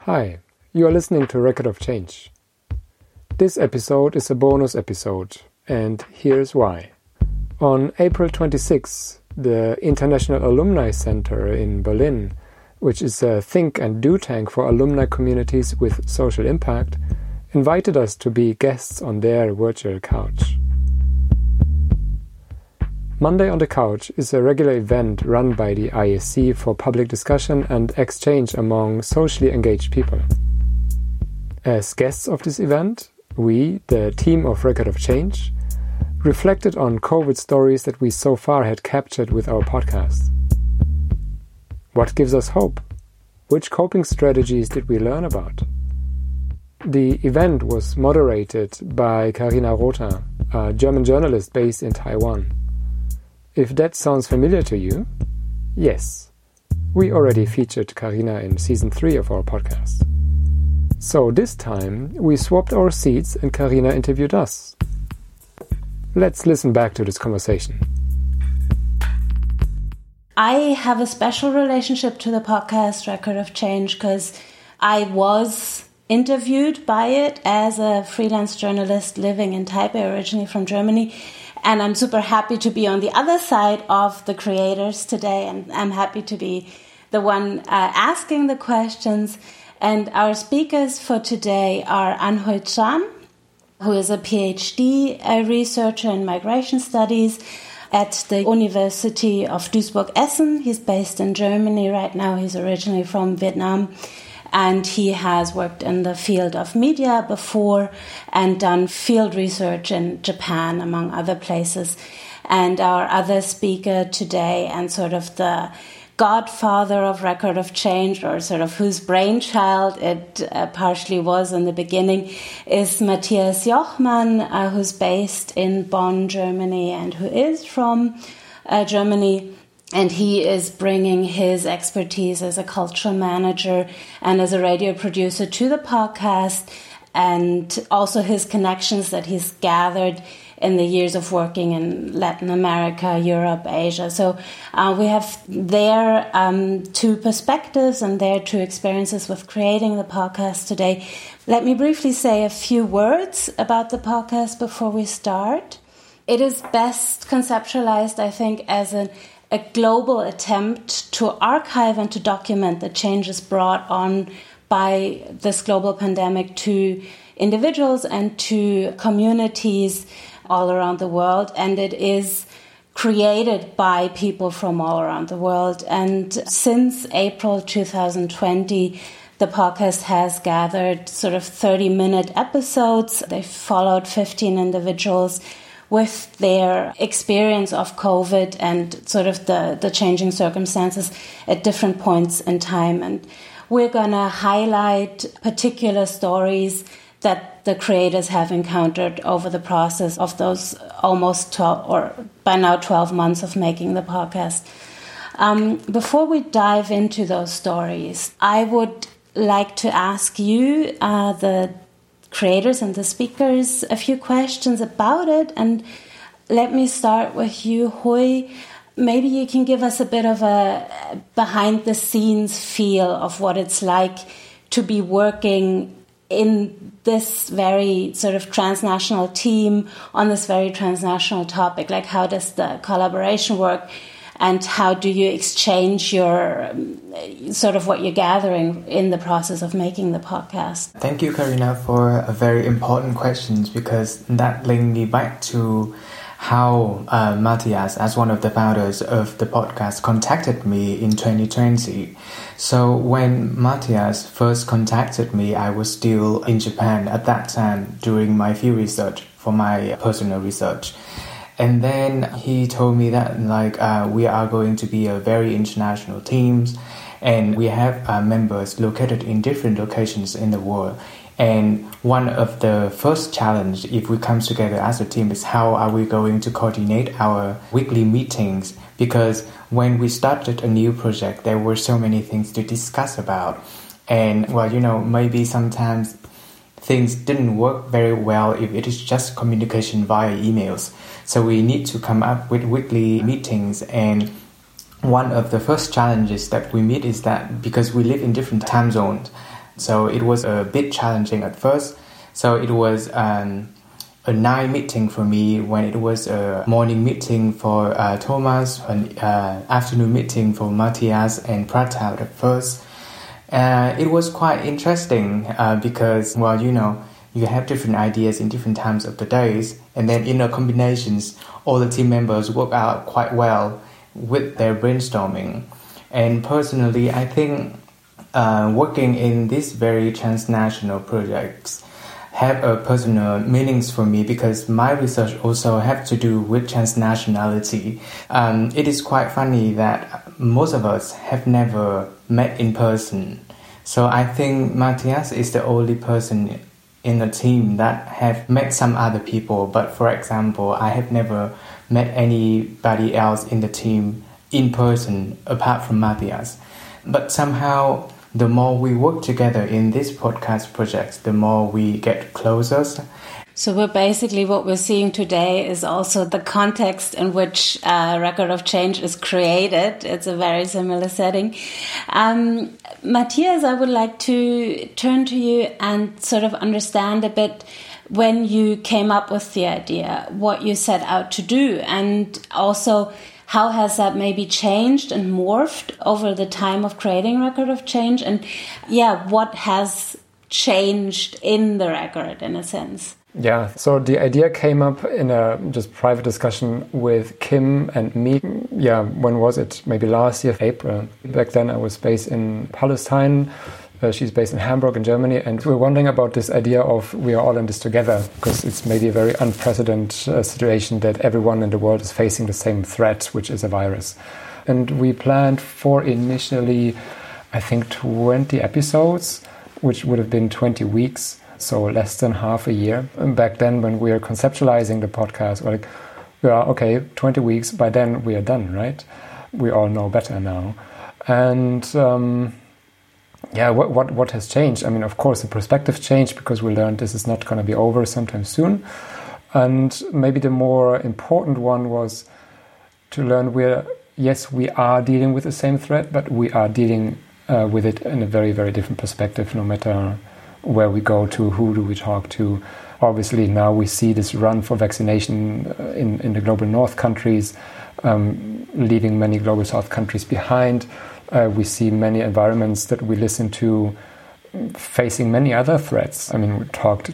Hi, you are listening to Record of Change. This episode is a bonus episode, and here's why. On April 26, the International Alumni Center in Berlin, which is a think and do tank for alumni communities with social impact, invited us to be guests on their virtual couch. Monday on the Couch is a regular event run by the IAC for public discussion and exchange among socially engaged people. As guests of this event, we, the team of Record of Change, reflected on COVID stories that we so far had captured with our podcast. What gives us hope? Which coping strategies did we learn about? The event was moderated by Carina Rother, a German journalist based in Taiwan. If that sounds familiar to you, yes, we already featured Carina in season 3 of our podcast. So this time, we swapped our seats and Carina interviewed us. Let's listen back to this conversation. I have a special relationship to the podcast Record of Change because I was interviewed by it as a freelance journalist living in Taipei, originally from Germany. And I'm super happy to be on the other side of the creators today, and I'm happy to be the one asking the questions. And our speakers for today are Anhui Tran, who is a PhD researcher in migration studies at the University of Duisburg-Essen. He's based in Germany right now. He's originally from Vietnam. And he has worked in the field of media before and done field research in Japan, among other places. And our other speaker today, and sort of the godfather of Record of Change, or sort of whose brainchild it partially was in the beginning, is Matthias Jochmann, who's based in Bonn, Germany, and who is from Germany. And he is bringing his expertise as a cultural manager and as a radio producer to the podcast, and also his connections that he's gathered in the years of working in Latin America, Europe, Asia. So we have their two perspectives and their two experiences with creating the podcast today. Let me briefly say a few words about the podcast before we start. It is best conceptualized, I think, as a global attempt to archive and to document the changes brought on by this global pandemic to individuals and to communities all around the world. And it is created by people from all around the world. And since April 2020, the podcast has gathered sort of 30-minute episodes. They've followed 15 individuals with their experience of COVID and sort of the changing circumstances at different points in time. And we're going to highlight particular stories that the creators have encountered over the process of those almost 12, or by now 12 months of making the podcast. Before we dive into those stories, I would like to ask you, the creators and the speakers, a few questions about it. And let me start with you, Hui. Maybe you can give us a bit of a behind-the-scenes feel of what it's like to be working in this very sort of transnational team on this very transnational topic. Like, how does the collaboration work? And how do you exchange your sort of what you're gathering in the process of making the podcast? Thank you, Carina, for a very important questions, because that linked me back to how Matthias, as one of the founders of the podcast, contacted me in 2020. So when Matthias first contacted me, I was still in Japan at that time doing my field research for my personal research. And then he told me that we are going to be a very international team, and we have members located in different locations in the world. And one of the first challenge, if we come together as a team, is how are we going to coordinate our weekly meetings? Because when we started a new project, there were so many things to discuss about. And maybe sometimes things didn't work very well if it is just communication via emails. So we need to come up with weekly meetings. And one of the first challenges that we meet is that because we live in different time zones, So it was a bit challenging at first. So it was a night meeting for me, when it was a morning meeting for Thomas, an afternoon meeting for Matthias and Pratap at first. It was quite interesting because, well, you have different ideas in different times of the days, and then in the combinations, all the team members work out quite well with their brainstorming. And personally, I think working in these very transnational projects have a personal meanings for me, because my research also have to do with transnationality. It is quite funny that most of us have never met in person. So I think Matthias is the only person in the team that have met some other people. But for example, I have never met anybody else in the team in person apart from Matthias. But somehow, the more we work together in this podcast project, the more we get closer. So what we're seeing today is also the context in which Record of Change is created. It's a very similar setting. Matthias, I would like to turn to you and sort of understand a bit when you came up with the idea, what you set out to do, and also how has that maybe changed and morphed over the time of creating Record of Change? And what has changed in the record in a sense? Yeah, so the idea came up in a just private discussion with Kim and me. Yeah, when was it? Maybe last year, April. Back then I was based in Palestine. She's based in Hamburg in Germany, and we were wondering about this idea of we are all in this together, because it's maybe a very unprecedented situation that everyone in the world is facing the same threat, which is a virus. And we planned for initially, I think, 20 episodes, which would have been 20 weeks, so less than half a year. And back then, when we were conceptualizing the podcast, we're like, yeah, okay, 20 weeks, by then we are done, right? We all know better now. And what has changed? I mean, of course, the perspective changed because we learned this is not going to be over sometime soon. And maybe the more important one was to learn we are dealing with the same threat, but we are dealing with it in a very, very different perspective, no matter where we go to, who do we talk to. Obviously, now we see this run for vaccination in the global north countries, leaving many global south countries behind. We see many environments that we listen to facing many other threats. I mean, we talked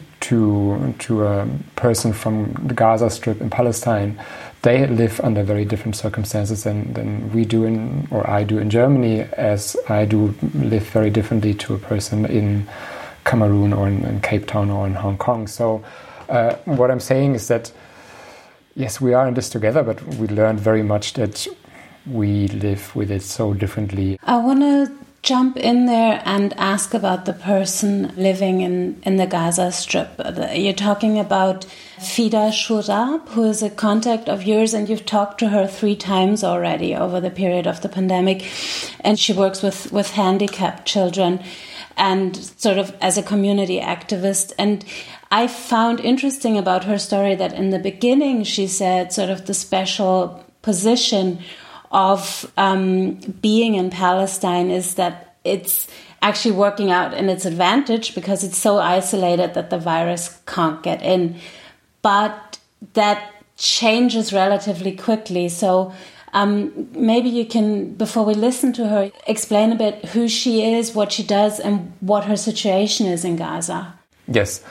to a person from the Gaza Strip in Palestine. They live under very different circumstances than we do or I do in Germany, as I do live very differently to a person in Cameroon or in Cape Town or in Hong Kong. So what I'm saying is that, yes, we are in this together, but we learned very much that we live with it so differently. I want to jump in there and ask about the person living in the Gaza Strip. You're talking about Fida Shurab, who is a contact of yours, and you've talked to her 3 times already over the period of the pandemic. And she works with handicapped children and sort of as a community activist. And I found interesting about her story that in the beginning she said sort of the special position of being in Palestine is that it's actually working out in its advantage because it's so isolated that the virus can't get in. But that changes relatively quickly. So maybe you can, before we listen to her, explain a bit who she is, what she does, and what her situation is in Gaza. Yes.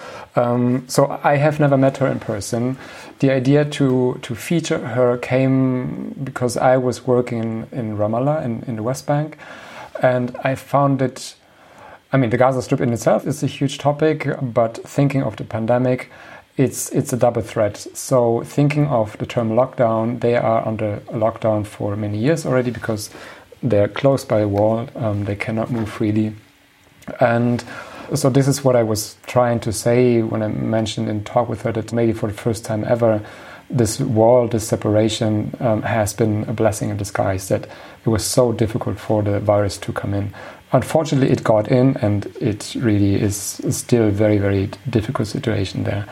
So I have never met her in person. The idea to feature her came because I was working in Ramallah in the West Bank, and I found it, I mean, the Gaza Strip in itself is a huge topic, but thinking of the pandemic, it's a double threat. So thinking of the term lockdown, they are under a lockdown for many years already because they're close by a wall, they cannot move freely. And so this is what I was trying to say when I mentioned in talk with her that maybe for the first time ever, this wall, this separation has been a blessing in disguise, that it was so difficult for the virus to come in. Unfortunately, it got in, and it really is still a very, very difficult situation there.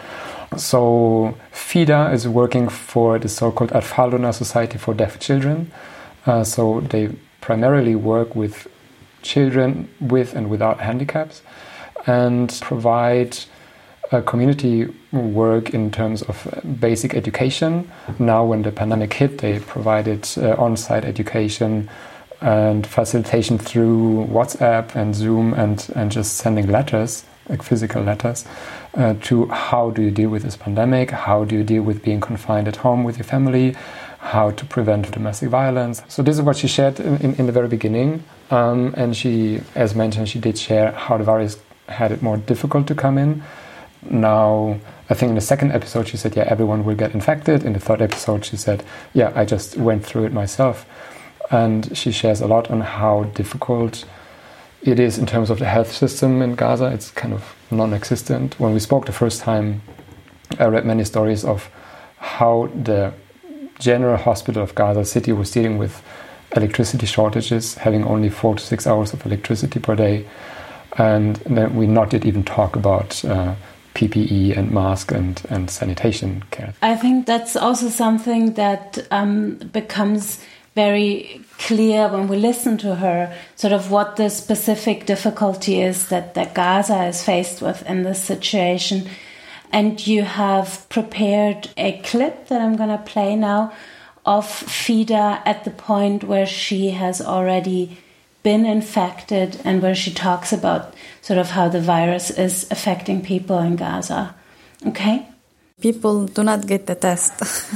So FIDA is working for the so-called Al-Faluna Society for Deaf Children. So they primarily work with children with and without handicaps. and provide community work in terms of basic education. Now, when the pandemic hit, they provided on-site education and facilitation through WhatsApp and Zoom and just sending letters, like physical letters, to how do you deal with this pandemic, how do you deal with being confined at home with your family, how to prevent domestic violence. So this is what she shared in the very beginning. And she, as mentioned, she did share how the virus had it more difficult to come in. Now, I think in the second episode she said, yeah, everyone will get infected. In the third episode she said, yeah, I just went through it myself. And she shares a lot on how difficult it is in terms of the health system in Gaza. It's kind of non-existent. When we spoke the first time, I read many stories of how the General Hospital of Gaza City was dealing with electricity shortages, having only 4 to 6 hours of electricity per day. And then we not yet even talk about PPE and mask and sanitation care. I think that's also something that becomes very clear when we listen to her, sort of what the specific difficulty is that Gaza is faced with in this situation. And you have prepared a clip that I'm going to play now of Fida at the point where she has already been infected and where she talks about sort of how the virus is affecting people in Gaza. Okay? People do not get the test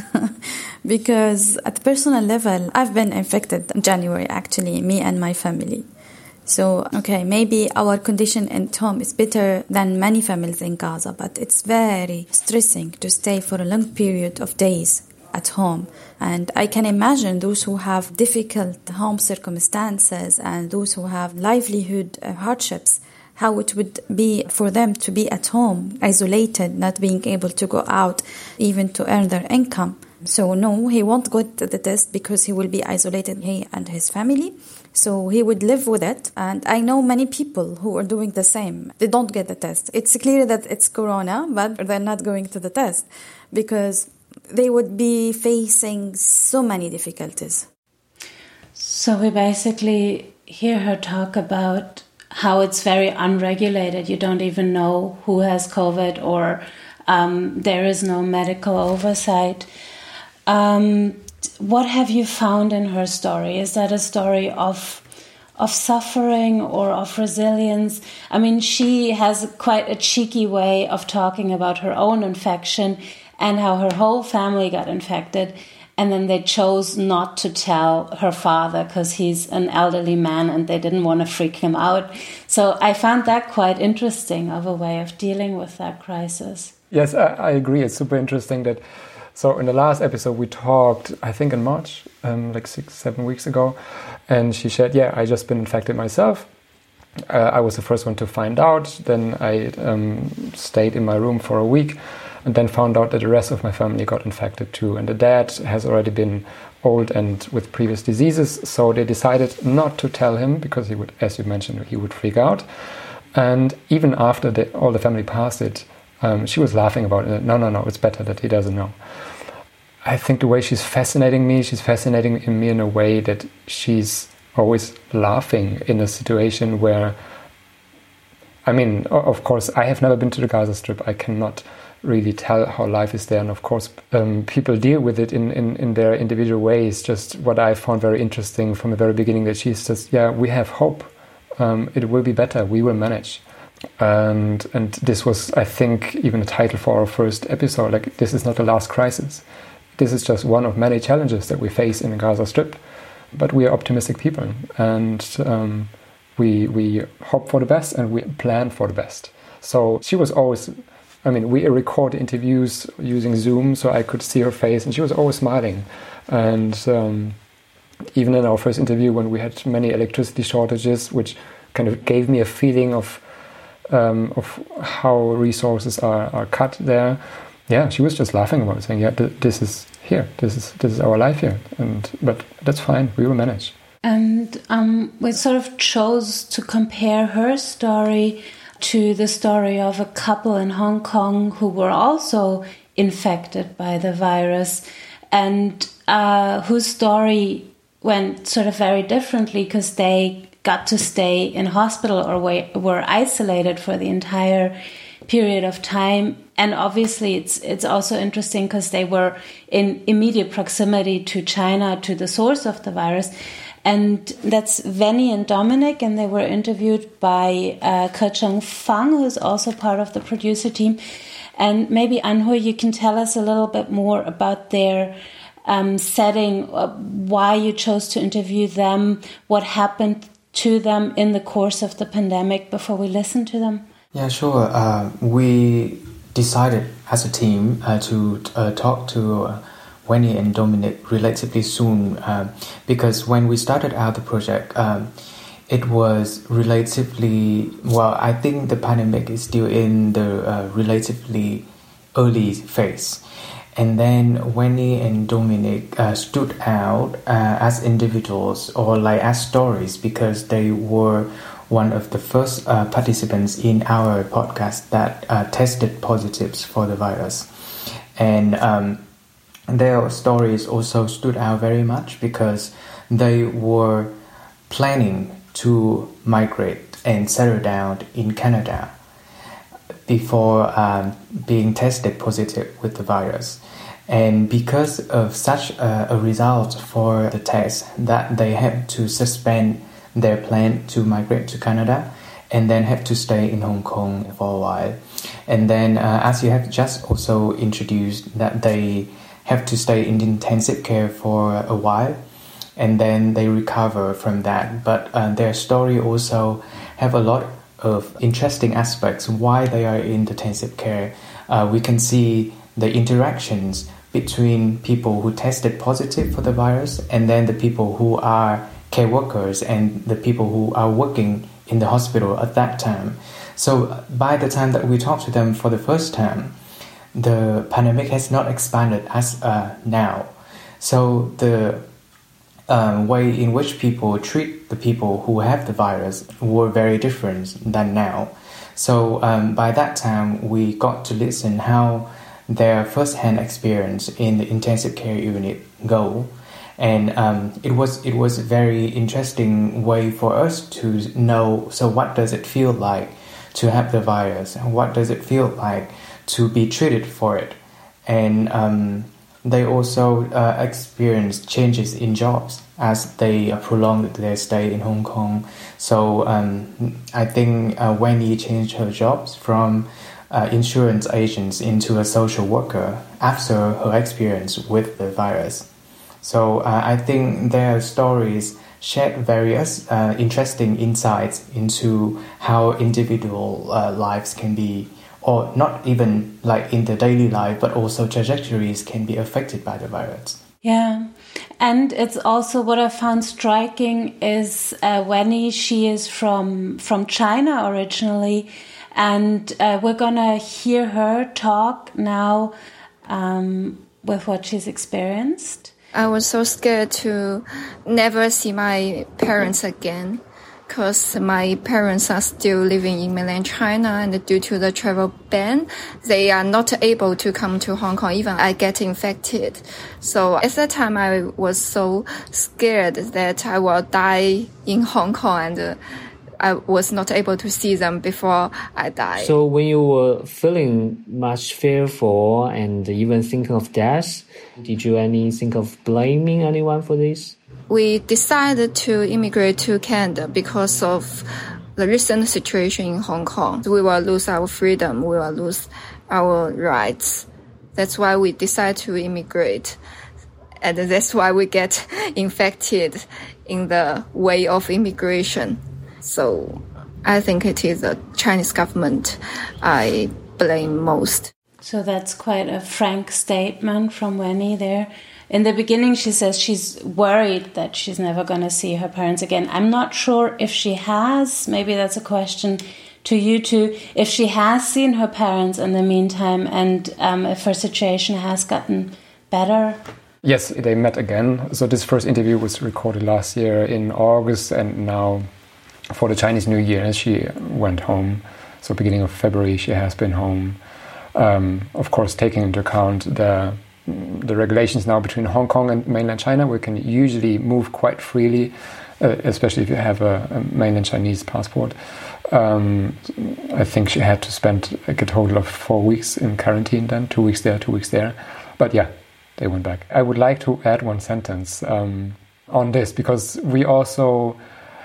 because at personal level, I've been infected in January, actually, me and my family. So, okay, maybe our condition at home is better than many families in Gaza, but it's very stressing to stay for a long period of days at home. And I can imagine those who have difficult home circumstances and those who have livelihood hardships, how it would be for them to be at home, isolated, not being able to go out, even to earn their income. So no, he won't go to the test because he will be isolated, he and his family. So he would live with it. And I know many people who are doing the same. They don't get the test. It's clear that it's corona, but they're not going to the test because they would be facing so many difficulties. So we basically hear her talk about how it's very unregulated. You don't even know who has COVID, or there is no medical oversight. What have you found in her story? Is that a story of suffering or of resilience? I mean, she has quite a cheeky way of talking about her own infection and how her whole family got infected. And then they chose not to tell her father because he's an elderly man and they didn't want to freak him out. So I found that quite interesting of a way of dealing with that crisis. Yes, I agree. It's super interesting that. So in the last episode we talked, I think in March, like 6-7 weeks ago, and she said, yeah, I just been infected myself. I was the first one to find out. Then I stayed in my room for a week and then found out that the rest of my family got infected too. And the dad has already been old and with previous diseases, so they decided not to tell him because he would, as you mentioned, he would freak out. And even after all the family passed it, she was laughing about it. No, it's better that he doesn't know. I think the way she's fascinating me in a way that she's always laughing in a situation where, I mean, of course, I have never been to the Gaza Strip. I cannot really tell how life is there. And of course, people deal with it in their individual ways. Just what I found very interesting from the very beginning, that she's just, yeah, we have hope. It will be better. We will manage. And this was, I think, even a title for our first episode. Like, this is not the last crisis. This is just one of many challenges that we face in the Gaza Strip. But we are optimistic people. And we hope for the best and we plan for the best. So she was always, I mean, we record interviews using Zoom, so I could see her face, and she was always smiling. And even in our first interview, when we had many electricity shortages, which kind of gave me a feeling of how resources are cut there, yeah, she was just laughing about it, saying, yeah, this is here, this is our life here, but that's fine, we will manage. And we sort of chose to compare her story to the story of a couple in Hong Kong who were also infected by the virus, and whose story went sort of very differently because they got to stay in hospital or were isolated for the entire period of time. And obviously it's also interesting because they were in immediate proximity to China, to the source of the virus. And that's Wenny and Dominic, and they were interviewed by Ke-Cheng Fang, who's also part of the producer team. And maybe, Anhui, you can tell us a little bit more about their setting, why you chose to interview them, what happened to them in the course of the pandemic before we listen to them. Yeah, sure. We decided as a team to talk to Wenny and Dominic relatively soon because when we started out the project, it was relatively, well, I think the pandemic is still in the relatively early phase. And then Wenny and Dominic stood out as individuals or like as stories because they were one of the first participants in our podcast that tested positives for the virus. And their stories also stood out very much because they were planning to migrate and settle down in Canada before being tested positive with the virus. And because of such a result for the test, that they had to suspend their plan to migrate to Canada and then have to stay in Hong Kong for a while. And then as you have just also introduced, that they have to stay in intensive care for a while and then they recover from that. But their story also have a lot of interesting aspects why they are in intensive care. We can see the interactions between people who tested positive for the virus and then the people who are care workers and the people who are working in the hospital at that time. So by the time that we talked to them for the first time, the pandemic has not expanded as now. So the way in which people treat the people who have the virus were very different than now. So by that time, we got to listen how their first-hand experience in the intensive care unit go. And it was a very interesting way for us to know, so what does it feel like to have the virus? And what does it feel like to be treated for it? And they also experienced changes in jobs as they prolonged their stay in Hong Kong. So I think Wenny changed her jobs from insurance agents into a social worker after her experience with the virus. So I think their stories shed various interesting insights into how individual lives can be, or not even like in the daily life, but also trajectories can be affected by the virus. Yeah, and it's also what I found striking is Wenny, she is from China originally, and we're gonna hear her talk now with what she's experienced. I was so scared to never see my parents again because my parents are still living in mainland China, and due to the travel ban, they are not able to come to Hong Kong even I get infected. So at that time, I was so scared that I will die in Hong Kong, and I was not able to see them before I died. So when you were feeling much fearful and even thinking of death, did you think of blaming anyone for this? We decided to immigrate to Canada because of the recent situation in Hong Kong. We will lose our freedom, we will lose our rights. That's why we decided to immigrate. And that's why we get infected in the way of immigration. So I think it is the Chinese government I blame most. So that's quite a frank statement from Wenny there. In the beginning, she says she's worried that she's never going to see her parents again. I'm not sure if she has. Maybe that's a question to you two. If she has seen her parents in the meantime and if her situation has gotten better. Yes, they met again. So this first interview was recorded last year in August, and now for the Chinese New Year she went home. So beginning of February she has been home. Of course, taking into account the regulations now between Hong Kong and mainland China, we can usually move quite freely. especially if you have a mainland Chinese passport. I think she had to spend a total of 4 weeks in quarantine then, 2 weeks there, 2 weeks there. But yeah, they went back. I would like to add one sentence on this, because we also,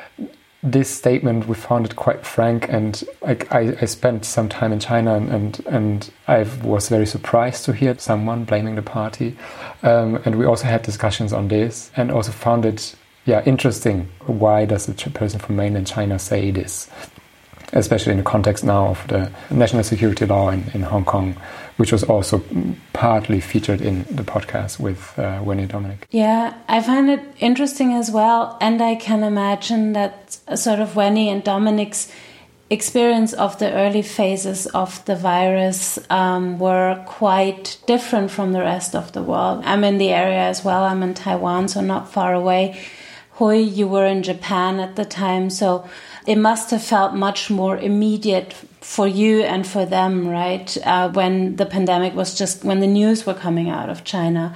this statement, we found it quite frank, and I spent some time in China and I was very surprised to hear someone blaming the party. And we also had discussions on this and also found it interesting. Why does a person from mainland China say this? Especially in the context now of the national security law in Hong Kong, which was also partly featured in the podcast with Winnie Dominic. Yeah, I find it interesting as well. And I can imagine that sort of Winnie and Dominic's experience of the early phases of the virus were quite different from the rest of the world. I'm in the area as well. I'm in Taiwan, so not far away. Hui, you were in Japan at the time, so it must have felt much more immediate for you and for them, right? When the pandemic was when the news were coming out of China.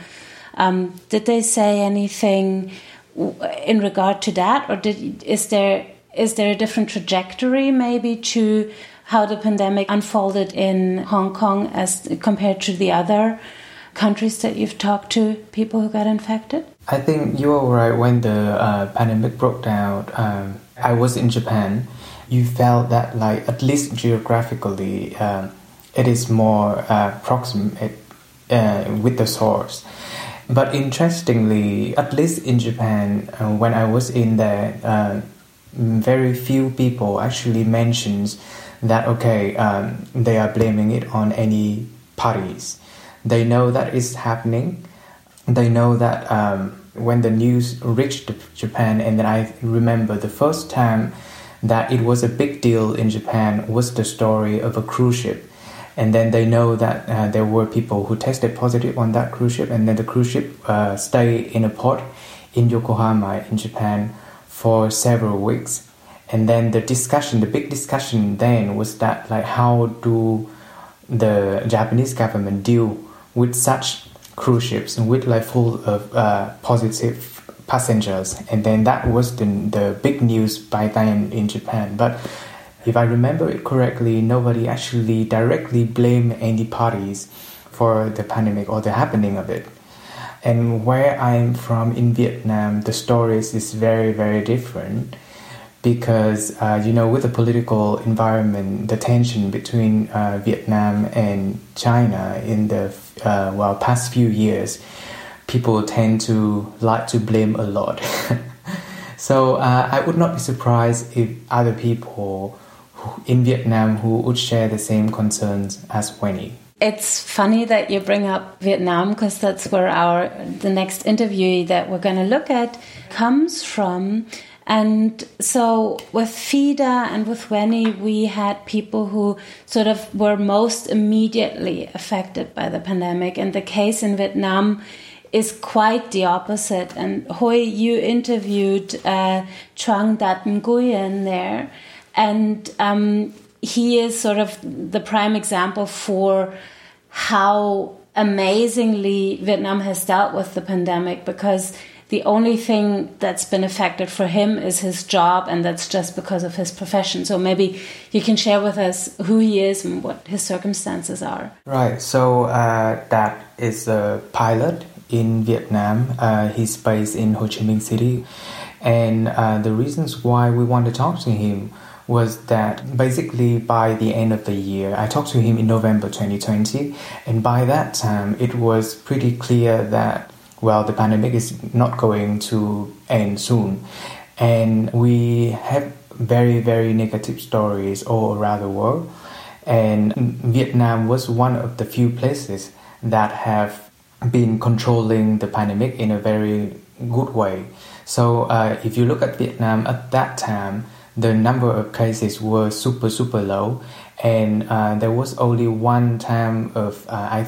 Did they say anything in regard to that? Or is there a different trajectory maybe to how the pandemic unfolded in Hong Kong as compared to the other countries that you've talked to, people who got infected? I think you are right. When the pandemic broke out, I was in Japan. You felt that, like, at least geographically, it is more proximate with the source. But interestingly, at least in Japan, when I was in there, very few people actually mentions that, they are blaming it on any parties. They know that it's happening. They know that when the news reached Japan, and then I remember the first time that it was a big deal in Japan was the story of a cruise ship. And then they know that there were people who tested positive on that cruise ship, and then the cruise ship stayed in a port in Yokohama in Japan for several weeks. And then the big discussion then was that, like, how do the Japanese government deal with such cruise ships with, like, full of positive passengers? And then that was the big news by then in Japan. But if I remember it correctly, nobody actually directly blamed any parties for the pandemic or the happening of it. And where I'm from in Vietnam, the stories is very, very different, because with the political environment, the tension between Vietnam and China in the past few years, people tend to like to blame a lot. So I would not be surprised if other people in Vietnam who would share the same concerns as Winnie. It's funny that you bring up Vietnam, because that's where the next interviewee that we're going to look at comes from. And so with FIDA and with Winnie, we had people who sort of were most immediately affected by the pandemic. And the case in Vietnam is quite the opposite. And Hui, you interviewed Truong Dat Nguyen there. And he is sort of the prime example for how amazingly Vietnam has dealt with the pandemic, because the only thing that's been affected for him is his job, and that's just because of his profession. So maybe you can share with us who he is and what his circumstances are. Right. So that is a pilot in Vietnam. He's based in Ho Chi Minh City. And the reasons why we want to talk to him was that basically by the end of the year, I talked to him in November 2020. And by that time, it was pretty clear that, well, the pandemic is not going to end soon. And we have very, very negative stories all around the world. And Vietnam was one of the few places that have been controlling the pandemic in a very good way. So if you look at Vietnam at that time, the number of cases were super, super low. And there was only one time of,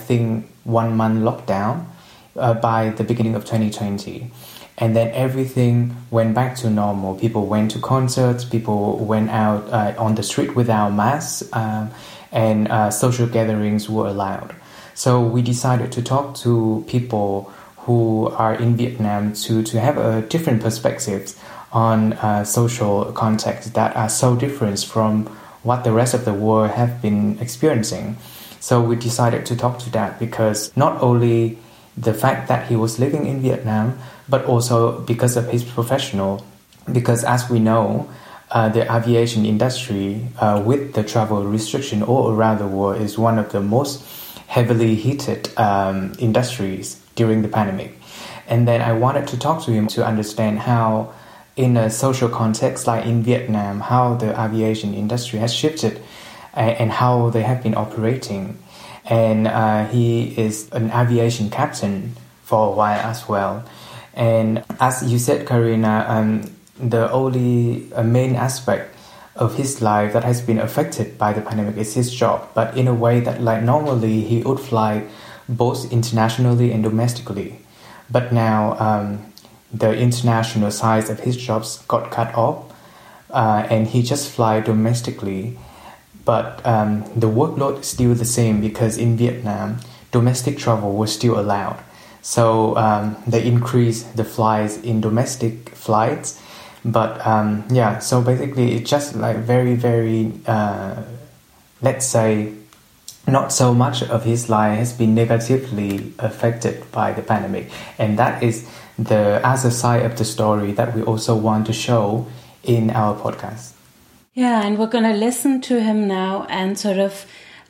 1 month lockdown by the beginning of 2020. And then everything went back to normal. People went to concerts, people went out on the street without masks, and social gatherings were allowed. So we decided to talk to people who are in Vietnam to have a different perspectives on social contexts that are so different from what the rest of the world have been experiencing. So we decided to talk to that because not only the fact that he was living in Vietnam, but also because of his professional. Because as we know, the aviation industry with the travel restriction all around the world is one of the most heavily heated industries during the pandemic. And then I wanted to talk to him to understand how, in a social context like in Vietnam, how the aviation industry has shifted and how they have been operating. And he is an aviation captain for a while as well. And as you said, Karina, the only main aspect of his life that has been affected by the pandemic is his job, but in a way that like normally he would fly both internationally and domestically. But now the international side of his jobs got cut off and he just fly domestically. But the workload is still the same because in Vietnam, domestic travel was still allowed. So they increased the flights in domestic flights. But so basically it's just like very, very, let's say, not so much of his life has been negatively affected by the pandemic. And that is the other side of the story that we also want to show in our podcast. Yeah, and we're going to listen to him now and sort of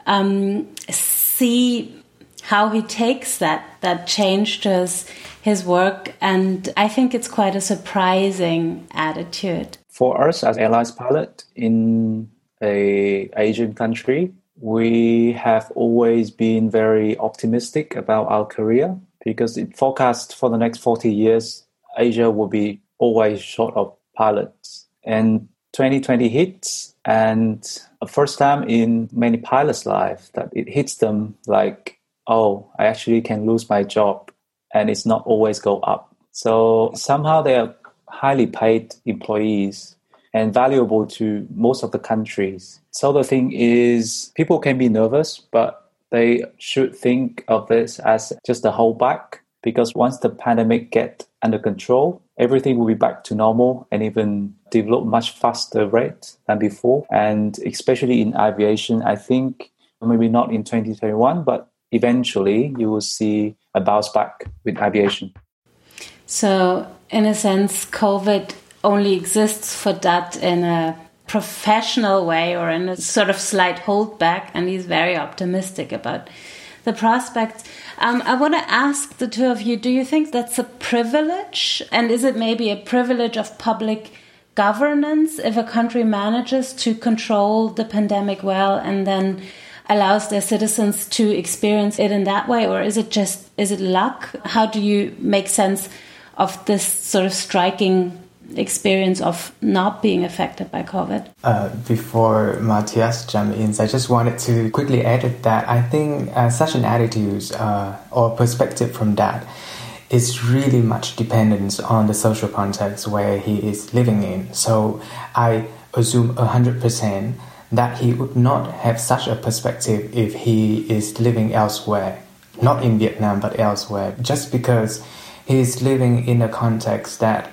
see how he takes that change to his work. And I think it's quite a surprising attitude. For us as airlines pilot in an Asian country, we have always been very optimistic about our career because it forecasts for the next 40 years, Asia will be always short of pilots. And 2020 hits, and a first time in many pilots' life that it hits them like, oh, I actually can lose my job, and it's not always go up. So somehow they are highly paid employees and valuable to most of the countries. So the thing is, people can be nervous, but they should think of this as just a holdback, because once the pandemic gets under control, everything will be back to normal and even develop much faster rate than before. And especially in aviation, I think maybe not in 2021, but eventually you will see a bounce back with aviation. So in a sense, COVID only exists for that in a professional way or in a sort of slight holdback, and he's very optimistic about the prospects. I want to ask the two of you, do you think that's a privilege? And is it maybe a privilege of public governance if a country manages to control the pandemic well and then allows their citizens to experience it in that way? Or is it luck? How do you make sense of this sort of striking experience of not being affected by COVID? Before Matthias jump in, I just wanted to quickly add that I think such an attitude or perspective from that is really much dependent on the social context where he is living in. So I assume 100% that he would not have such a perspective if he is living elsewhere, not in Vietnam but elsewhere, just because he is living in a context that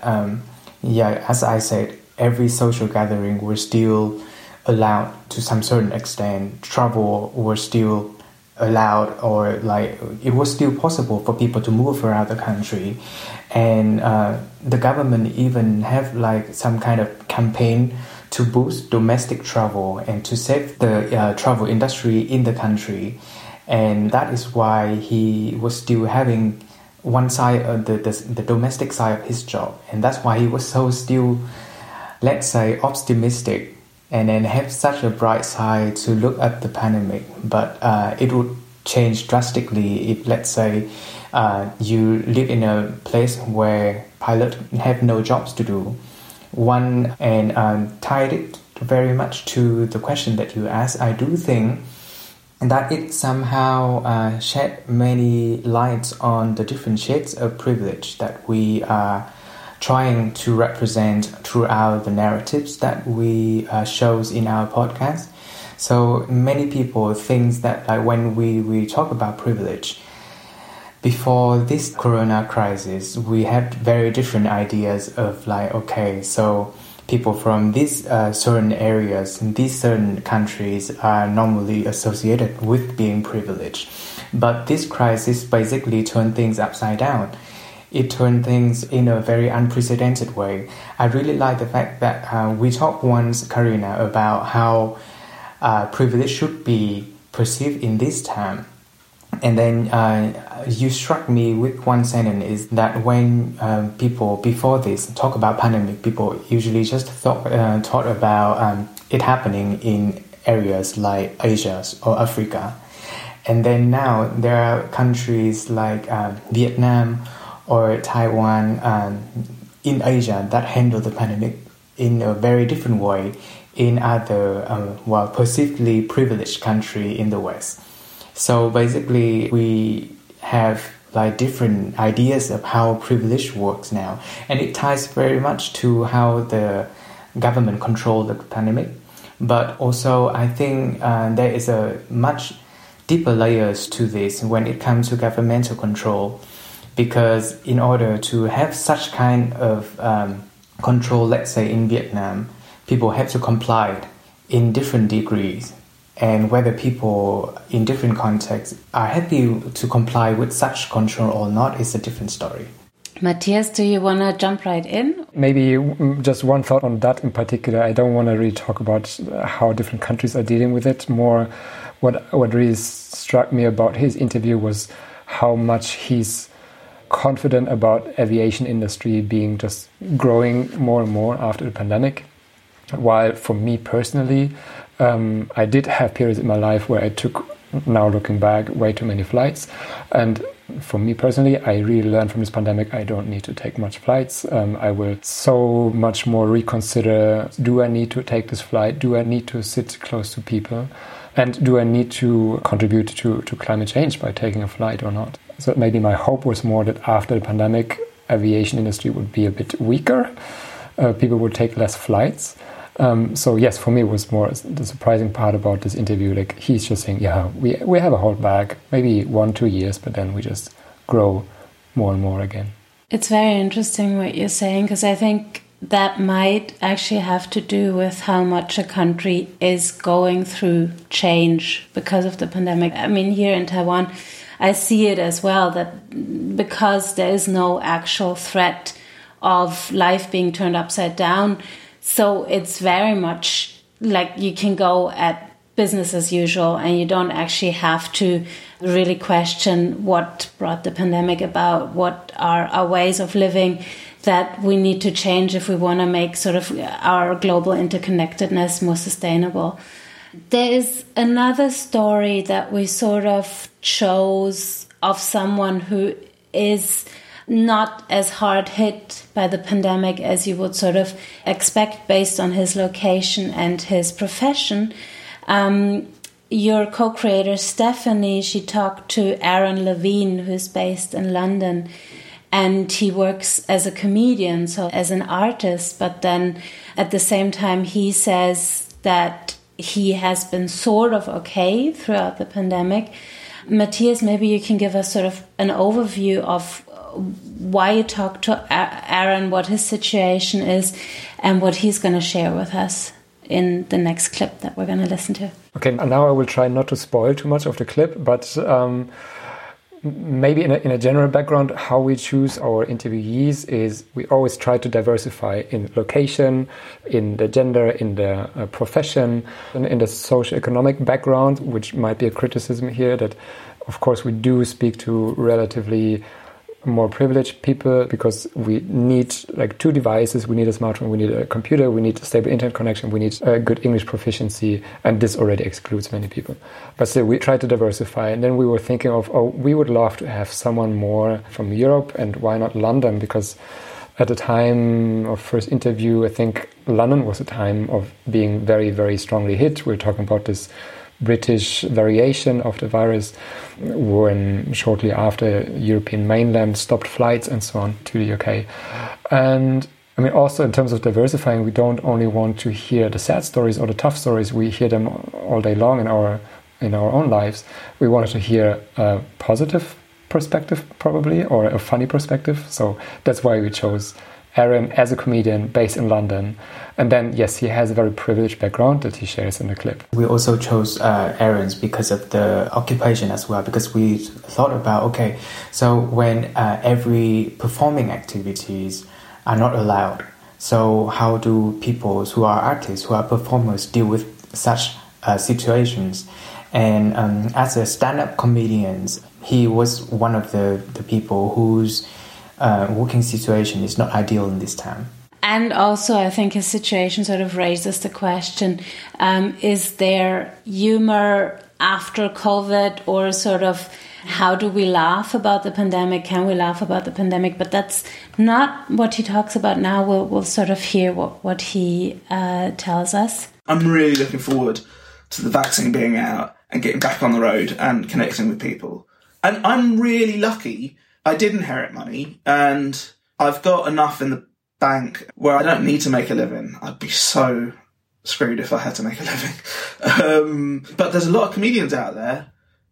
as I said, every social gathering was still allowed to some certain extent. Travel was still allowed, or like it was still possible for people to move around the country. And the government even have like some kind of campaign to boost domestic travel and to save the travel industry in the country. And that is why he was still having one side of the domestic side of his job, and that's why he was so still, let's say, optimistic, and then have such a bright side to look at the pandemic. But it would change drastically if, let's say, you live in a place where pilots have no jobs to do. One, and tied it very much to the question that you asked, I do think that it somehow shed many lights on the different shades of privilege that we are trying to represent throughout the narratives that we shows in our podcast. So many people think that like when we talk about privilege, before this corona crisis, we had very different ideas of like, okay, so people from these certain areas in these certain countries are normally associated with being privileged. But this crisis basically turned things upside down. It turned things in a very unprecedented way. I really like the fact that we talked once, Karina, about how privilege should be perceived in this time. And then you struck me with one sentence is that when people before this talk about pandemic, people usually just thought about it happening in areas like Asia or Africa. And then now there are countries like Vietnam or Taiwan in Asia that handle the pandemic in a very different way in other, perceivedly privileged country in the West. So basically, we have like different ideas of how privilege works now, and it ties very much to how the government control the pandemic. But also, I think there is a much deeper layers to this when it comes to governmental control, because in order to have such kind of control, let's say in Vietnam, people have to comply in different degrees. And whether people in different contexts are happy to comply with such control or not is a different story. Matthias, do you want to jump right in? Maybe just one thought on that in particular. I don't want to really talk about how different countries are dealing with it. More what really struck me about his interview was how much he's confident about aviation industry being just growing more and more after the pandemic. While for me personally, I did have periods in my life where I took, now looking back, way too many flights. And for me personally, I really learned from this pandemic I don't need to take much flights. I will so much more reconsider, do I need to take this flight? Do I need to sit close to people? And do I need to contribute to climate change by taking a flight or not? So maybe my hope was more that after the pandemic, aviation industry would be a bit weaker. People would take less flights. So yes, for me it was more the surprising part about this interview. Like he's just saying, yeah, we have a holdback, maybe 1-2 years, but then we just grow more and more again. It's very interesting what you're saying, because I think that might actually have to do with how much a country is going through change because of the pandemic. I mean, here in Taiwan, I see it as well, that because there is no actual threat of life being turned upside down, so it's very much like you can go at business as usual and you don't actually have to really question what brought the pandemic about, what are our ways of living that we need to change if we want to make sort of our global interconnectedness more sustainable. There is another story that we sort of chose of someone who is not as hard hit by the pandemic as you would sort of expect based on his location and his profession. Your co-creator Stephanie, she talked to Aaron Levine, who's based in London, and he works as a comedian, so as an artist, but then at the same time he says that he has been sort of okay throughout the pandemic. Matthias, maybe you can give us sort of an overview of why you talked to Aaron, what his situation is, and what he's going to share with us in the next clip that we're going to listen to. Okay, now I will try not to spoil too much of the clip, but maybe in a general background, how we choose our interviewees is we always try to diversify in location, in the gender, in the profession, and in the socio-economic background, which might be a criticism here that, of course, we do speak to relatively more privileged people because we need like 2 devices. We need a smartphone, we need a computer, we need a stable internet connection, we need a good English proficiency, and this already excludes many people. But still, we try to diversify, and then we were thinking of, we would love to have someone more from Europe, and why not London? Because at the time of first interview, I think London was a time of being very, very strongly hit. We're talking about this British variation of the virus, when shortly after European mainland stopped flights and so on to the UK. And I mean, also in terms of diversifying, we don't only want to hear the sad stories or the tough stories. We hear them all day long in our own lives. We wanted to hear positive perspective, probably, or a funny perspective. So that's why we chose Aaron as a comedian based in London. And then, yes, he has a very privileged background that he shares in the clip. We also chose Aaron's because of the occupation as well, because we thought about, okay, so when every performing activities are not allowed, so how do people who are artists, who are performers, deal with such situations? And as a stand-up comedian, he was one of the people whose working situation is not ideal in this time. And also, I think his situation sort of raises the question, is there humor after COVID, or sort of how do we laugh about the pandemic? Can we laugh about the pandemic? But that's not what he talks about now. We'll sort of hear what he tells us. I'm really looking forward to the vaccine being out and getting back on the road and connecting with people. And I'm really lucky. I did inherit money, and I've got enough in the bank where I don't need to make a living. I'd be so screwed if I had to make a living. But there's a lot of comedians out there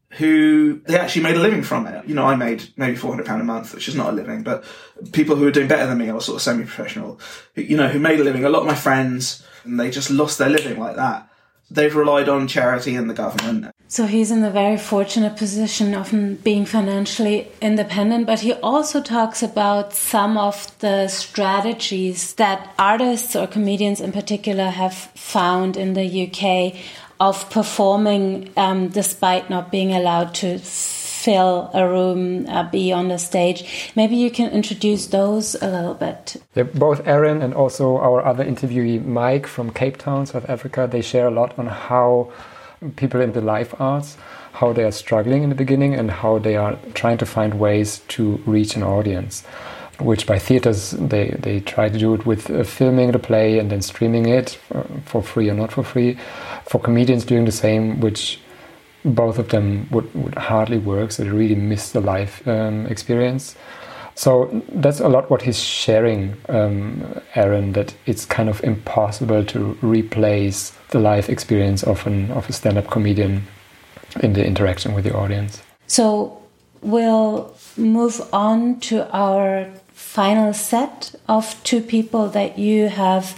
who they actually made a living from it. You know, I made maybe £400 a month, which is not a living, but people who are doing better than me, or sort of semi-professional, who made a living. A lot of my friends, and they just lost their living like that. They've relied on charity and the government. So he's in the very fortunate position of being financially independent, but he also talks about some of the strategies that artists or comedians in particular have found in the UK of performing despite not being allowed to fill a room, be on the stage. Maybe you can introduce those a little bit. Yeah, both Aaron and also our other interviewee, Mike from Cape Town, South Africa, they share a lot on how people in the live arts, how they are struggling in the beginning and how they are trying to find ways to reach an audience, which by theaters, they try to do it with filming the play and then streaming it for free or not for free. For comedians doing the same, which both of them would hardly work, so they really miss the live experience. So that's a lot what he's sharing, Aaron, that it's kind of impossible to replace the live experience of a stand-up comedian in the interaction with the audience. So we'll move on to our final set of two people that you have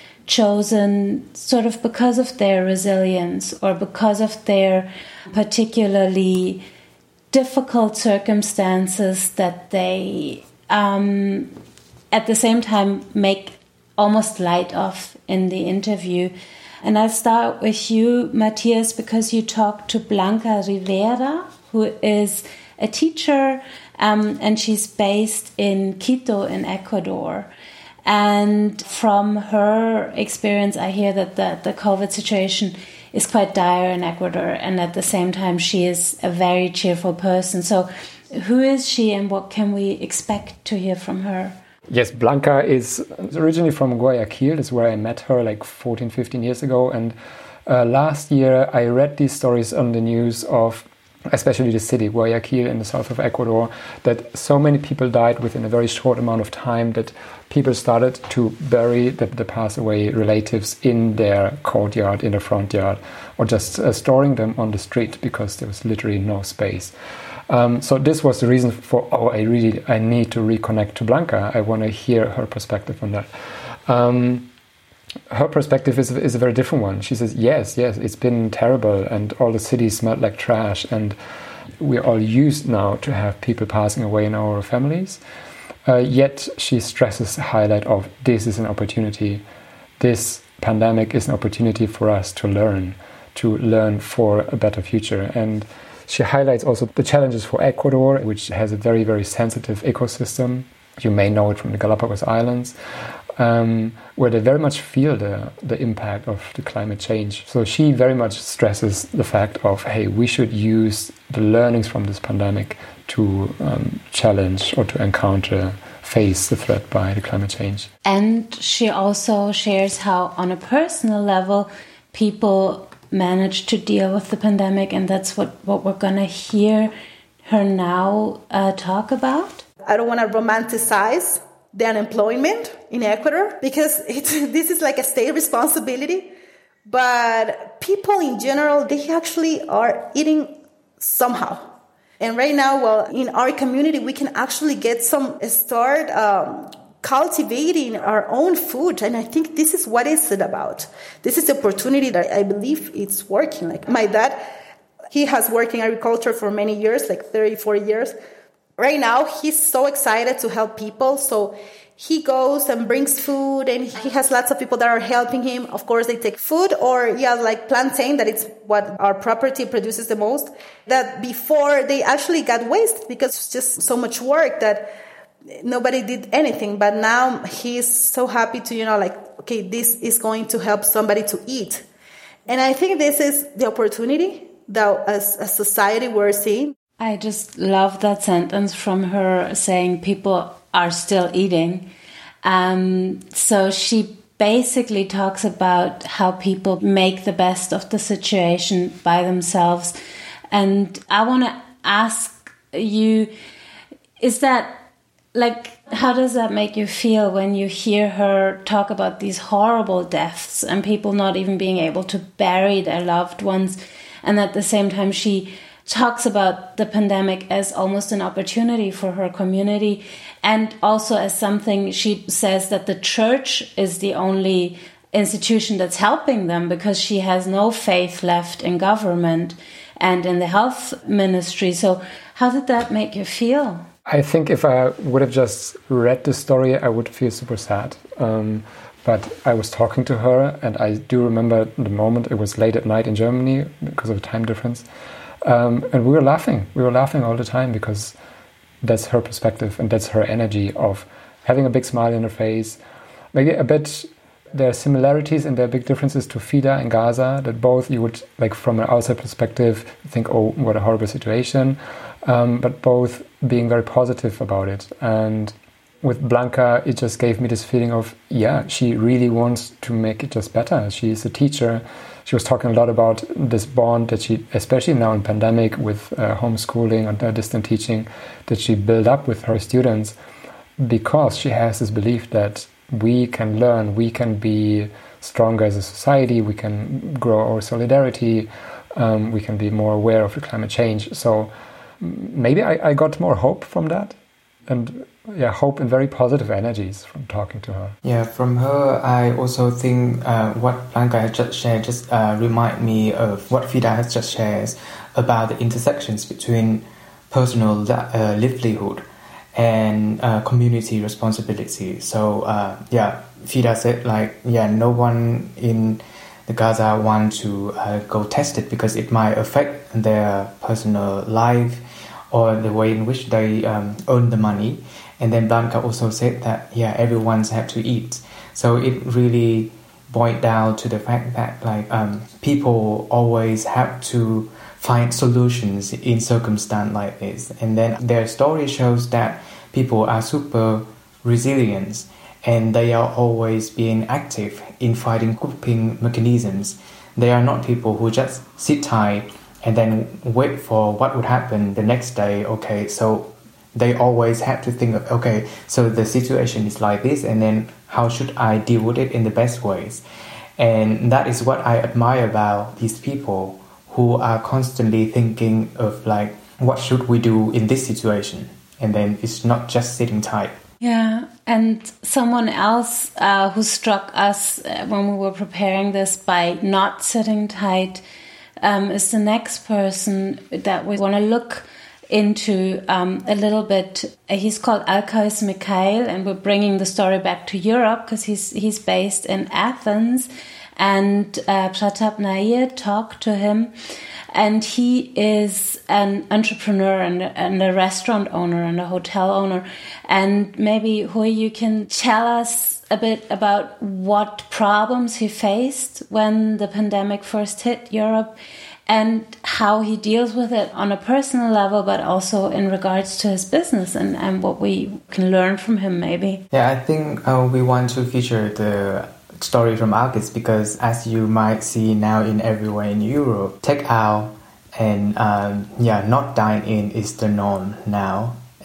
chosen sort of because of their resilience or because of their particularly difficult circumstances that they at the same time make almost light of in the interview. And I'll start with you, Matthias, because you talked to Blanca Rivera, who is a teacher, and she's based in Quito in Ecuador. And from her experience, I hear that the COVID situation is quite dire in Ecuador, and at the same time, she is a very cheerful person. So who is she, and what can we expect to hear from her? Yes, Blanca is originally from Guayaquil. That's where I met her like 14, 15 years ago. And last year, I read these stories on the news of especially the city, Guayaquil in the south of Ecuador, that so many people died within a very short amount of time that people started to bury the passed away relatives in their courtyard, in the front yard, or just storing them on the street because there was literally no space. So this was the reason for, I need to reconnect to Blanca. I want to hear her perspective on that. Her perspective is a very different one. She says, yes, it's been terrible and all the cities smelled like trash and we're all used now to have people passing away in our families. Yet she stresses the highlight of this is an opportunity. This pandemic is an opportunity for us to learn for a better future. And she highlights also the challenges for Ecuador, which has a very, very sensitive ecosystem. You may know it from the Galapagos Islands, where they very much feel the impact of the climate change. So she very much stresses the fact of, hey, we should use the learnings from this pandemic to challenge or to face the threat by the climate change. And she also shares how, on a personal level, people manage to deal with the pandemic, and that's what we're going to hear her now talk about. I don't want to romanticize the unemployment in Ecuador because this is like a state responsibility. But people in general, they actually are eating somehow. And right now, well, in our community, we can actually start cultivating our own food. And I think this is what it's about. This is the opportunity that I believe it's working. Like my dad, he has worked in agriculture for many years, like 30, 40 years. Right now, he's so excited to help people. So he goes and brings food, and he has lots of people that are helping him. Of course, they take food, or like plantain, that it's what our property produces the most. That before they actually got waste because it's just so much work that nobody did anything. But now he's so happy to, okay, this is going to help somebody to eat. And I think this is the opportunity that as a society we're seeing. I just love that sentence from her saying people are still eating. So she basically talks about how people make the best of the situation by themselves. And I want to ask you, is that how does that make you feel when you hear her talk about these horrible deaths and people not even being able to bury their loved ones? And at the same time, she talks about the pandemic as almost an opportunity for her community, and also as something, she says that the church is the only institution that's helping them because she has no faith left in government and in the health ministry. So how did that make you feel? I think if I would have just read the story, I would feel super sad. But I was talking to her, and I do remember the moment. It was late at night in Germany because of the time difference. And we were laughing. We were laughing all the time because that's her perspective and that's her energy of having a big smile on her face. Maybe a bit, there are similarities and there are big differences to Fida and Gaza, that both you would, from an outside perspective, think, oh, what a horrible situation. But both being very positive about it. And with Blanca, it just gave me this feeling of, yeah, she really wants to make it just better. She's a teacher. She was talking a lot about this bond that she, especially now in pandemic with homeschooling and distant teaching, that she built up with her students, because she has this belief that we can learn, we can be stronger as a society, we can grow our solidarity, we can be more aware of the climate change. So maybe I got more hope from that, and hope and very positive energies from talking to her. Yeah, from her, I also think what Blanca has just shared just remind me of what Fida has just shared about the intersections between personal livelihood and community responsibility. So, Fida said, no one in the Gaza want to go test it because it might affect their personal life or the way in which they earn the money. And then Blanca also said that, everyone's have to eat. So it really boiled down to the fact that people always have to find solutions in circumstance like this. And then their story shows that people are super resilient and they are always being active in finding coping mechanisms. They are not people who just sit tight and then wait for what would happen the next day. Okay, so they always have to think of, okay, so the situation is like this, and then how should I deal with it in the best ways? And that is what I admire about these people who are constantly thinking of what should we do in this situation? And then it's not just sitting tight. Yeah, and someone else who struck us when we were preparing this by not sitting tight is the next person that we want to look into a little bit. He's called Alkais Mikhail, and we're bringing the story back to Europe because he's based in Athens, and Pratap Nair talked to him, and he is an entrepreneur and a restaurant owner and a hotel owner. And maybe, Hui, you can tell us a bit about what problems he faced when the pandemic first hit Europe, and how he deals with it on a personal level, but also in regards to his business and what we can learn from him, maybe. Yeah, I think we want to feature the story from Alkis because, as you might see now in everywhere in Europe, take out and not dine in is the norm now.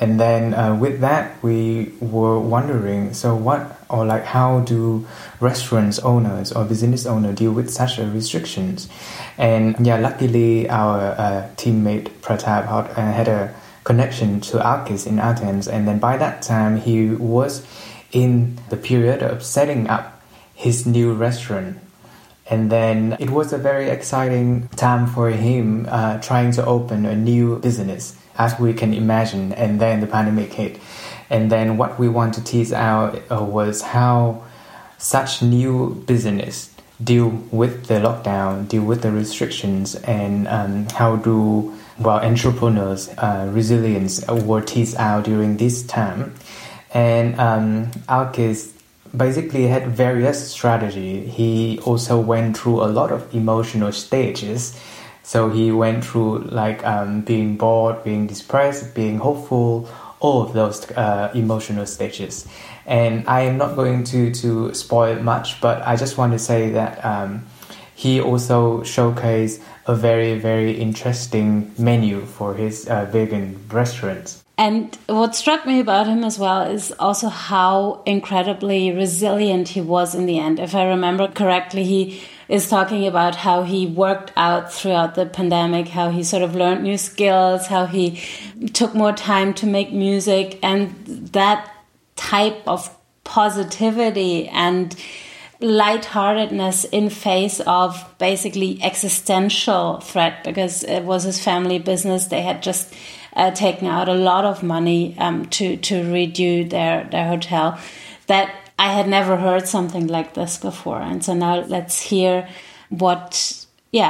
And then with that, we were wondering, how do restaurants owners or business owners deal with such restrictions? And luckily our teammate Pratap had a connection to Alkis in Athens. And then by that time, he was in the period of setting up his new restaurant. And then it was a very exciting time for him trying to open a new business, as we can imagine. And then the pandemic hit. And then what we want to tease out was how such new business deal with the lockdown, deal with the restrictions, and how do entrepreneurs' resilience were teased out during this time. And Alkis basically had various strategies. He also went through a lot of emotional stages. So he went through being bored, being depressed, being hopeful, all of those emotional stages. And I am not going to spoil much, but I just want to say that he also showcased a very, very interesting menu for his vegan restaurants. And what struck me about him as well is also how incredibly resilient he was in the end. If I remember correctly, he is talking about how he worked out throughout the pandemic, how he sort of learned new skills, how he took more time to make music, and that type of positivity and lightheartedness in face of basically existential threat, because it was his family business. They had just taken out a lot of money to redo their hotel. That I had never heard something like this before. And so now let's hear what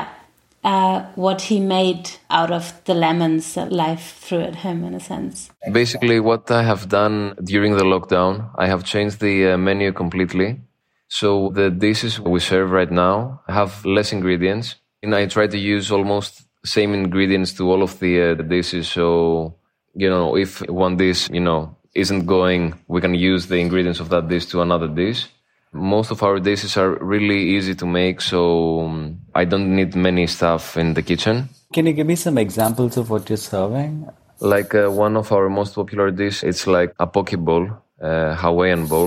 he made out of the lemons that life threw at him, in a sense. Basically, what I have done during the lockdown, I have changed the menu completely. So the dishes we serve right now have less ingredients. And I try to use almost same ingredients to all of the dishes. So, if one dish, isn't going, we can use the ingredients of that dish to another dish. Most of our dishes are really easy to make, so I don't need many stuff in the kitchen. Can you give me some examples of what you're serving? Like one of our most popular dishes, it's like a poke bowl, Hawaiian bowl.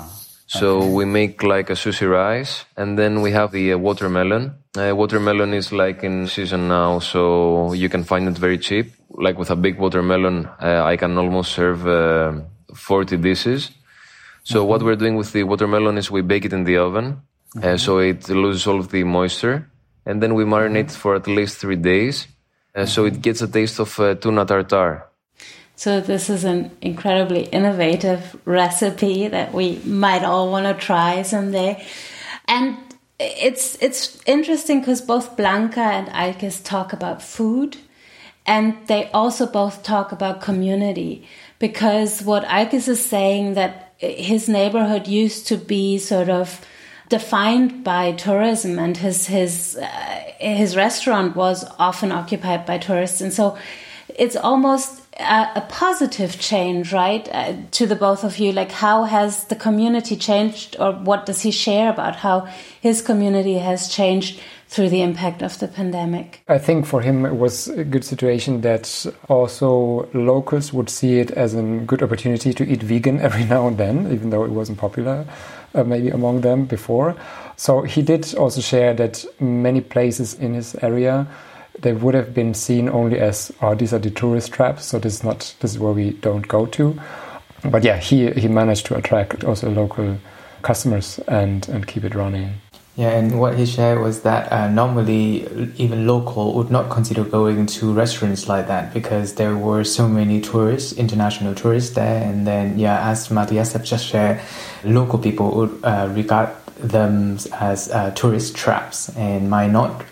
So we make like a sushi rice, and then we have the watermelon. Watermelon is like in season now, so you can find it very cheap. Like with a big watermelon, I can almost serve 40 dishes. So what we're doing with the watermelon is we bake it in the oven, so it loses all of the moisture, and then we marinate it for at least 3 days, so it gets a taste of tuna tartare. So this is an incredibly innovative recipe that we might all want to try someday. And it's interesting because both Blanca and Alkis talk about food, and they also both talk about community. Because what Alkis is saying, that his neighborhood used to be sort of defined by tourism, and his restaurant was often occupied by tourists. And so it's almost a positive change, right? To the both of you, like how has the community changed, or what does he share about how his community has changed through the impact of the pandemic? I think for him it was a good situation that also locals would see it as a good opportunity to eat vegan every now and then, even though it wasn't popular maybe among them before. So he did also share that many places in his area, they would have been seen only as, these are the tourist traps, so this is where we don't go to. But yeah, he managed to attract also local customers and keep it running. Yeah, and what he shared was that normally even local would not consider going to restaurants like that because there were so many tourists, international tourists there. And then, as Matthias have just shared, local people would regard them as tourist traps and might not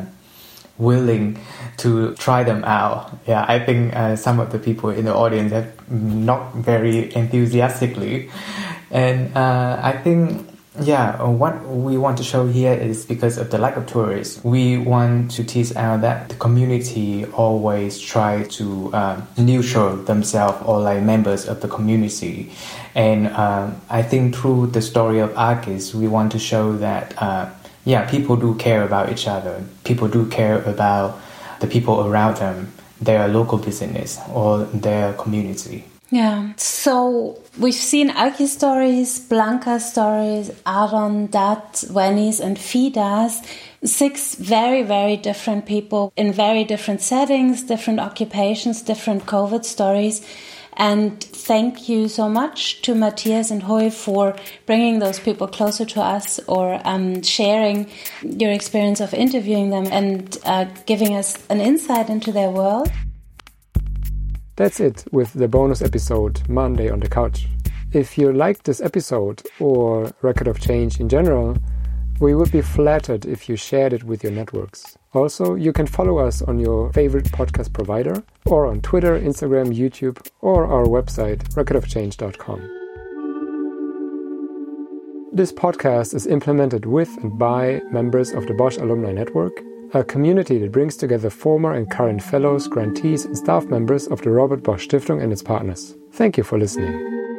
willing to try them out. Yeah, I think some of the people in the audience have not very enthusiastically. And I think, what we want to show here is because of the lack of tourists, we want to tease out that the community always try to neutral themselves or like members of the community. And I think through the story of Alkis, we want to show that people do care about each other. People do care about the people around them. their local business or their community. Yeah, so we've seen Alki stories, Blanca stories, Aaron, Dat, Wenis and Fidas, 6 very, very different people in very different settings, different occupations, different COVID stories. And thank you so much to Matthias and Hui for bringing those people closer to us or sharing your experience of interviewing them and giving us an insight into their world. That's it with the bonus episode, Monday on the Couch. If you liked this episode or Record of Change in general, we would be flattered if you shared it with your networks. Also, you can follow us on your favorite podcast provider or on Twitter, Instagram, YouTube, or our website, recordofchange.com. This podcast is implemented with and by members of the Bosch Alumni Network, a community that brings together former and current fellows, grantees, and staff members of the Robert Bosch Stiftung and its partners. Thank you for listening.